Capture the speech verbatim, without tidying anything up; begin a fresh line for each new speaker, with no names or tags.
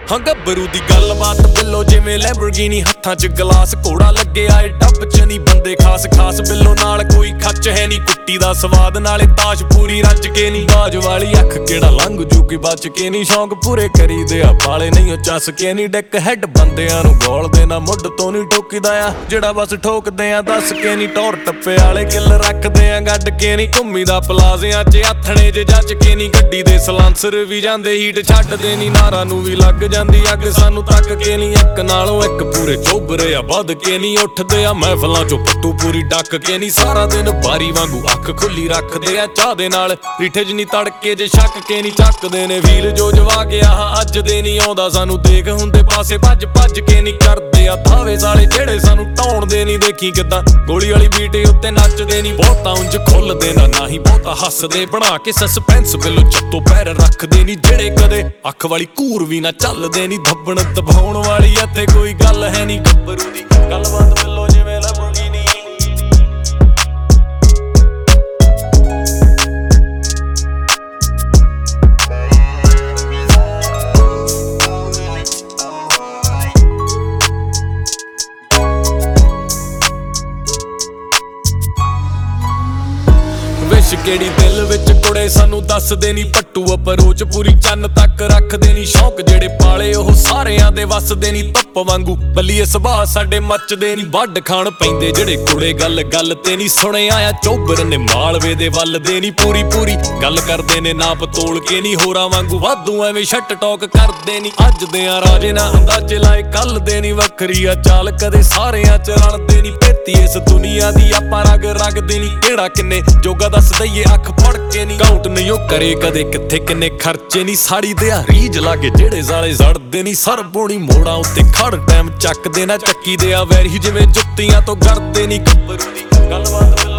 ਹਾਂ ਗੱਭਰੂ ਦੀ ਗੱਲਬਾਤ ਬਿੱਲੋ ਜਿਵੇਂ ਲੈਂਬਰਗਿਨੀ ਹੱਥਾਂ 'ਚ ਗਲਾਸ ਘੋੜਾ ਲੱਗਿਆ ਏ ਡੱਬ 'ਚ ਨਹੀਂ ਬੰਦੇ ਖਾਸ ਖਾਸ ਬਿੱਲੋ ਨਾਲ ਕੋਈ ਖੱਚ ਹੈ ਨਹੀਂ ਕੁੱਟੀ ਦਾ ਸਵਾਦ ਨਾਲੇ ਤਾਸ਼ ਪੂਰੀ ਰੱਜ ਕੇ ਨਹੀਂ ਬਾਜ ਵਾਲੀ ਅੱਖ ਕਿਹੜਾ ਲੰਘ ਜੂਗੀ ਬਚ ਕੇ ਨਹੀਂ ਸ਼ੌਂਕ ਪੂਰੇ ਕਰੀਦੇ ਆ ਬਾਲੇ ਨਹੀਂ ਉਹ ਚੱਸ ਕੇ ਨਹੀਂ ਡਿੱਕ ਹੈਡ ਬੰਦਿਆਂ ਨੂੰ ਗੋਲਦੇ ਨਾ ਮੁੱਢ ਤੋਂ ਨਹੀਂ ਠੋਕੀਦਾ ਆ ਜਿਹੜਾ ਬਸ ਠੋਕਦੇ ਆ ਦੱਸ ਕੇ ਨਹੀਂ ਟੌਰ ਟੱਪੇ ਵਾਲੇ ਕਿੱਲ ਰੱਖਦੇ ਆ ਗੱਡ ਕੇ ਨਹੀਂ ਘੁੰਮੀ ਦਾ ਪਲਾਜ਼ਿਆਂ 'ਚ ਆਥਣੇ ਜੇ ਜੱਜ ਕੇ ਨਹੀਂ ਗੱਡੀ ਦੇ ਸਲਾਂਸਰ ਵੀ ਜਾਂਦੇ ਹੀਟ ਛੱਡਦੇ ਨਹੀਂ ਨਾਰਾਂ ਨੂੰ ਵੀ ਲੱਗ ਜਾਂਦੀ ਅੱਗ ਸਾਨੂੰ ਤੱਕ ਕੇ ਨਹੀਂ ਇੱਕ ਨਾਲੋਂ ਇੱਕ ਪੂਰੇ ਚੋਬਰੇ ਆ ਵੱਧ ਕੇ ਨਹੀਂ ਉੱਠਦੇ ਆ ਮਹਿਫਲਾਂ 'ਚੋਂ ਪੱਟੂ ਪੂਰੀ ਡੱਕ ਕੇ ਨਹੀਂ ਸਾਰਾ ਦਿਨ ਬਾਰੀ ਵਾਂਗੂ ਅੱਖ ਖੁੱਲੀ ਰੱਖਦੇ ਆ ਚਾਹ ਦੇ ਨਾਲ ਰੀਠੇ 'ਚ ਨਹੀਂ ਤੜਕੇ ਜੇ ਛੱਕ ਕੇ ਨਹੀਂ ਚੱਕਦੇ ਨੇ ਵੀਲ ਜੋ ਜਵਾ ਗਿਆ ਅੱਜ ਦੇ ਨਹੀਂ ਆਉਂਦਾ ਸਾਨੂੰ ਦੇਖ ਹੁੰਦੇ ਪਾਸੇ ਭੱਜ ਭੱਜ ਕੇ ਨਹੀਂ ਕਰਦੇ ਆ ਧਾਵੇ ਸਾਲੇ ਜਿਹੜੇ ਸਾਨੂੰ ਢਾਉਣਦੇ ਨਹੀਂ ਦੇਖੀ ਕਿੱਦਾਂ ਗੋਲੀ ਵਾਲੀ ਬੀਟ ਉੱਤੇ ਨੱਚਦੇ ਨਹੀਂ ਬਹੁਤਾ ਉਂਝ ਖੁੱਲਦੇ ਨਾ ਨਾ ਹੀ ਬਹੁਤਾ ਹੱਸਦੇ ਬਣਾ ਕੇ ਸਸਪੈਂਸ ਬਿੱਲੋ ਚੱਤੋ ਪੈਰ ਰੱਖਦੇ ਨਹੀਂ ਜਿਹੜੇ ਕਦੇ ਅੱਖ ਵਾਲੀ ਘੂਰ ਵੀ ਨਾ ਚੱਲਦੇ ਨਹੀਂ ਧੱਬਣ ਦਬਾਉਣ ਵਾਲੀ ਇੱਥੇ ਕੋਈ ਗੱਲ ਹੈ ਨਹੀਂ ਗੱਭਰੂ ਦੀ ਗੱਲਬਾਤ ਬਿੱਲੋ ਜਿਵੇਂ ਲੈਂਬਰਗਿਨੀ ਵਿਸ਼ ਕਿਹੜੀ ਦਿਲ ਵਿੱਚ ਕੁੜੇ ਸਾਨੂੰ ਦੱਸਦੇ ਨਹੀਂ ਪੱਟੂ ਅਪਰੋਚ ਪੂਰੀ ਚੰਨ ਤੱਕ ਰੱਖਦੇ ਨਹੀਂ ਸ਼ੌਕ ਜਿਹੜੇ ਪਾਲੇ ਉਹ ਸਾਰਿਆਂ ਦੇ ਵੱਸਦੇ ਨਹੀਂ ਧੁੱਪ ਵਾਂਗੂ ਬੱਲੀਏ ਸੁਭਾਅ ਸਾਡੇ ਮੱਚਦੇ ਨਹੀਂ ਵੱਢ ਖਾਣ ਪੈਂਦੇ ਜਿਹੜੇ ਕੁੜੇ ਗੱਲ ਗੱਲ ਤੇ ਨਹੀਂ ਸੁਣਿਆ ਆ ਚੋਬਰ ਨੇ ਮਾਲਵੇ ਦੇ ਵੱਲ ਦੇ ਨਹੀਂ ਪੂਰੀ ਪੂਰੀ ਗੱਲ ਕਰਦੇ ਨੇ ਨਾਪ ਤੋਲ ਕੇ ਨਹੀਂ ਹੋਰਾਂ ਵਾਂਗੂ ਵਾਧੂ ਐਵੇਂ ਛੱਟ ਟੌਕ ਕਰਦੇ ਨਹੀਂ ਅੱਜ ਦੇ ਆ ਰਾਜੇ ਨਾ ਅੰਦਾਜ਼ੇ ਲਾਏ ਕੱਲ ਦੇ ਨਹੀਂ ਵੱਖਰੀ ਆ ਚਾਲ ਕਦੇ ਸਾਰਿਆਂ ਚ ਰਲਦੇ ਨਹੀਂ ਭੇਤੀ ਇਸ ਦੁਨੀਆ ਦੀ ਆਪਾਂ ਰਗ ਰਗਦੇ ਨਹੀਂ ਕਿਹੜਾ ਕਿੰਨੇ ਜੋਗਾ ਦੱਸ ਦਈਏ ਅੱਖ ਫੜ ਕੇ ਨਹੀਂ ਕਾਊਂਟ ਨਹੀਂ ਉਹ ਕਰੇ ਕਦੇ ਕਿੱਥੇ ਕਿੰਨੇ ਖਰਚੇ ਨਹੀਂ ਸਾੜੀ ਦਿਹਾੜੀ ਜਲਾਗੇ ਜਿਹੜੇ ਸਾਲੇ ਜ਼ੜਦੇ ਨਹੀਂ ਸਰ ਬੋਣੀ ਮੋੜਾਂ ਉੱਤੇ ਖੜ ਟਾਈਮ ਚੱਕਦੇ ਨਾ ਚੱਕੀ ਦੇ ਆ ਵੈਰੀ ਜਿਵੇਂ ਜੁੱਤੀਆਂ ਤੋਂ ਗੜਦੇ ਨਹੀਂ ਗੱਭਰੂ ਦੀ ਗੱਲਬਾਤ